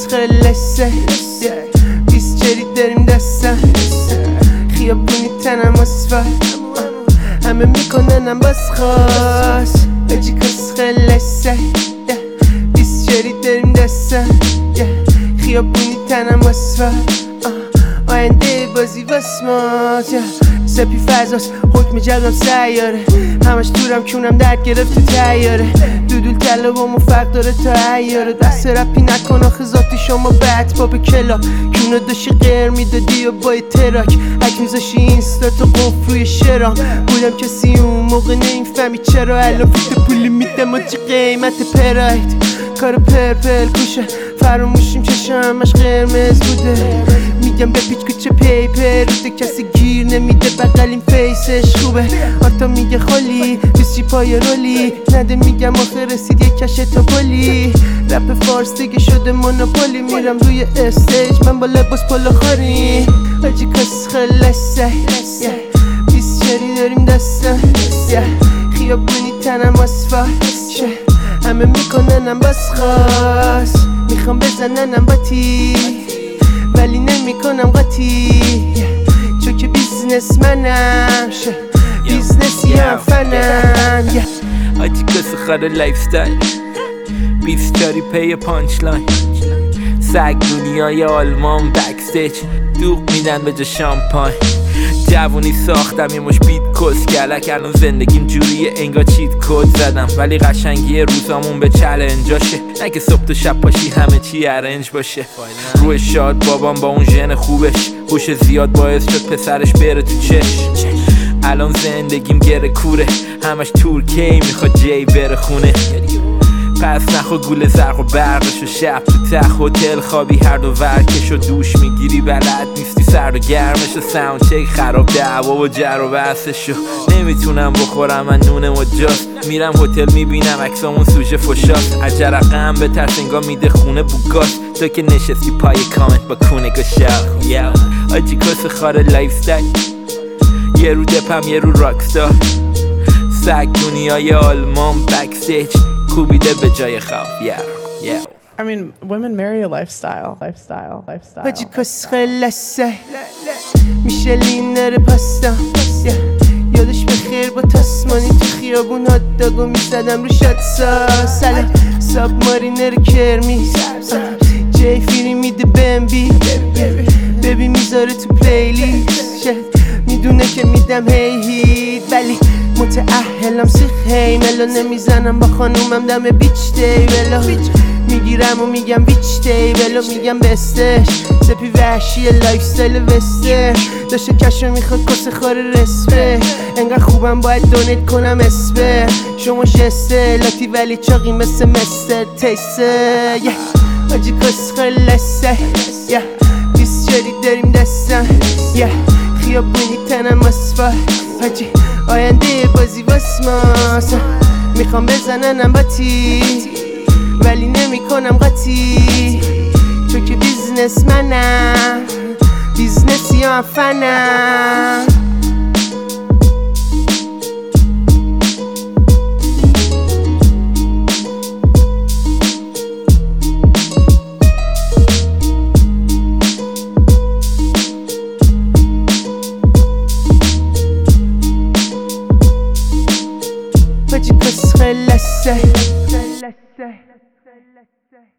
خلصه بیسچری داریم دستم خیابونی تنم اصفر همه میکننم باز خواست بجی کس خلصه بیسچری داریم دستم خیابونی تنم اصفر آینده بازی واسماز سپی فضاست حکم جدم سیاره همش دورم کونم درد گرفت تو تیاره دودول طلبامو فرق داره تا عیاره دست رپی نکن آخه ذاتی شما بد باب کلاب کونه داشتی غیر میدادی و با تراک حک میذاشی اینستا تو قف روی شرام بودم کسی اون موقع نمیفهمی چرا الان فیت پولی میدم و چه قیمت پراید کار پرپل کوشه فراموشیم چشمش قرمز بوده میگم به پیچ کوچه پیپر روده کسی گیر نمیده بقلیم فیسش خوبه آتا میگه خالی بیسچی پای رولی نده میگم آخه رسید یک کشه تا پلی رپ فارس دیگه شده مونوپولی میرم روی استیج من با لباس پلو خاری آجی کس خلصه بیسچری داریم دستم خیابونی تنم اصفر همه میکننم باز خواست میخوام بزننم باتی ولی نمیکنم قاطی چون که بیزنس منم بیزنسی هم فنم آجی کس خاره لایف ستایل بیسچاری پی پانچ لاین سگ دنیای آلمان بکستیج دوغ میدن به جا شامپاین جوونی ساختم یه مش بیت کس کلک الان زندگیم جوریه انگار چیت کد زدم ولی قشنگی روزامون به چلنجاشه نه که صبح تا شب پاشی همه چی ارنج باشه روی شاد بابام با اون ژن خوبش هوش زیاد باعث شد پسرش بره تو چش الان زندگیم گره کوره همش ترکیه میخواد جی بره خونه پس نخوا گول زرق و برقش و شب تو تخ هتل خوابی هر دو ورکش و دوش میگیری بلد نیستی سرد و گرمش و ساوند چک خراب دعوا و جر و بحثش و نمیتونم بخورم من نونم و جاست میرم هتل میبینم عکسامون سوژه فشاست عجرقم به ترس انگاه میده خونه بوگاست تو که نشستی پای کامنت با کونه گشاق آجی کس خاره لایف ستایل یه رو دپم یه رو راکستار سگ دنیای آلمان بکستیج کوبیده به جای خواب I mean, women marry a lifestyle. آجی کس خلصه میشلین نره پستم یادش بخیر با تسمانی تو خیابون هات داگو میزدم رو شاد سلام ساب مارینر کرمیز جای فیری میده بمبی ببی میذاره تو پلیلیست میدونه که میدم هیت ولی متأهلم سیخ هیملو نمیزنم با خانومم دم بیچ دیولو میگیرم و میگم بیچ دیولو میگم بستش سپی وحشی لایف ستایل وسته داشته کشو میخواد کس خور رسپه انقدر خوبم باید دونیت کنم اسپه شما شسته لاتی ولی چاقی مثل مستر تیسته آجی کس خلصه بیسچری داریم دستم خیابونی تنم اصفر حاجی آینده بازی واسماس میخوام بزننم باتی ولی نمیکنم قاطی چون که بیزنس منم بیزنسی هم فنم آجی کس خلصه